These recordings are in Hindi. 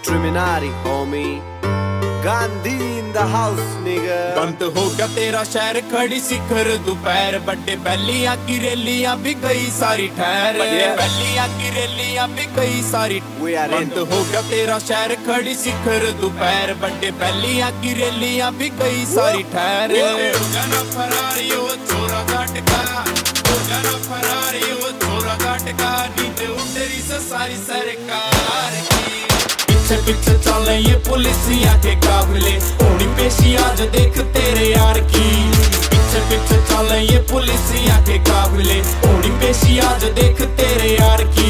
criminali, homie. Gandhi in the house, nigga. बंद हो गया तेरा शहर, खड़ी शिखर दोपहर, बड़े बैलियां की रैलियां भी गई सारी ठहर, बैलियां की रैलियां भी गई सारी। बंद हो गया तेरा शहर, खड़ी शिखर दोपहर, बड़े बैलियां की रैलियां भी गई सारी ठहर। हो जाना फरारी वो छोरा घाटका, हो जाना फरारी वो छोरा घाटका, नीचे उतरी सारी सरकार की। पीछे पीछे चले ये पुलिसिया के काबिले, होनी पेशी आज देख तेरे यार की। पीछे पीछे चले ये पुलिसिया के काबिले, होनी पेशी आज देख तेरे यार की।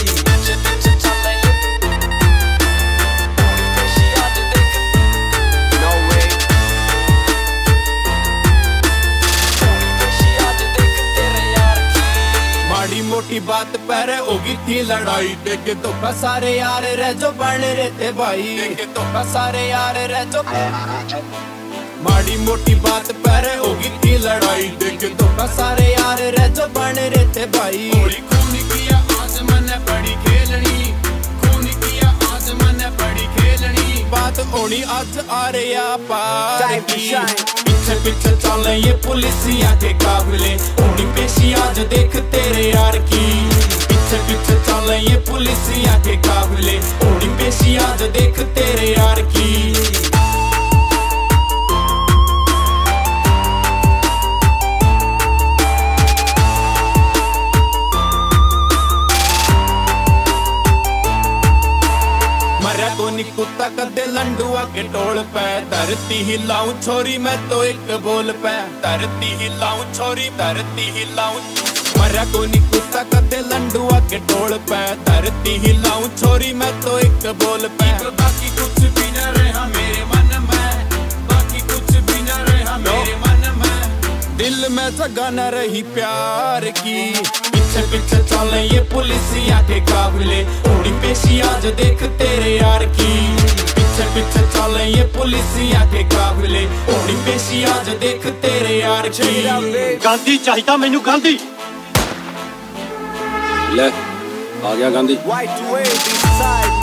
मोटी बात पर होगी थी लड़ाई, देखे तो सारे यार रह जो बन रहते भाई, देखे तो सारे यार रह जो। माड़ी मोटी बात पर होगी थी लड़ाई, देखे तो सारे यार रह जो बन रहते भाई। खून किया आज मैंने बड़ी खेलनी, खून किया आज मैंने बड़ी खेलनी, बात होनी आज आ रहा पार की। पीछे पीछे चले ये पुलिसिया के काबिले, होनी पेशी आज देख तेरे यार की। पीछे पीछे चले ये पुलिसिया के काबिले, होनी पेशी आज देख तेरे यार की। कोनी कुत्ता कदे लंडुआ के टोल पे, धरती हिलाऊं छोरी मैं तो एक बोल पे, धरती हिलाऊं छोरी धरती हिलाऊं। मरा कोनी कुत्ता कदे लंडुआ के टोल पे, धरती हिलाऊं छोरी मैं तो एक बोल पे। बाकी कुछ भी न रहा मेरे मन में, बाकी कुछ भी न रहा मेरे मन में, दिल में जगह न रही प्यार की। पीछे पीछे चले ये पुलिसिया के काबिले, होनी पेशी आज देख तेरे यार की। पीछे पीछे चले ये पुलिसिया के काबिले, होनी पेशी आज देख तेरे यार की। गांधी चाहिए मैनू गांधी। ले आ गया गांधी। White wave inside